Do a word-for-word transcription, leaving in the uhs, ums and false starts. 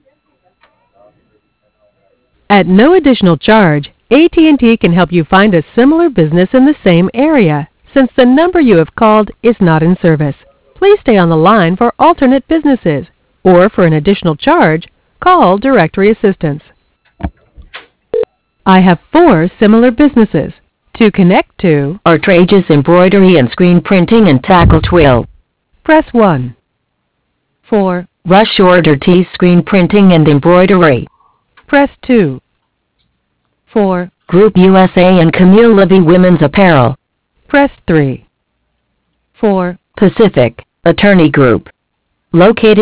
At no additional charge, A T and T can help you find a similar business in the same area, since the number you have called is not in service. Please stay on the line for alternate businesses, or for an additional charge, call Directory Assistance. I have four similar businesses. To connect to Artrageous Embroidery and Screen Printing and Tackle Twill. press one. For Rush Order Tees Screen Printing and Embroidery. press two. For Group U S A and Camille Levy Women's Apparel. press three. For Pacific Attorney Group. Located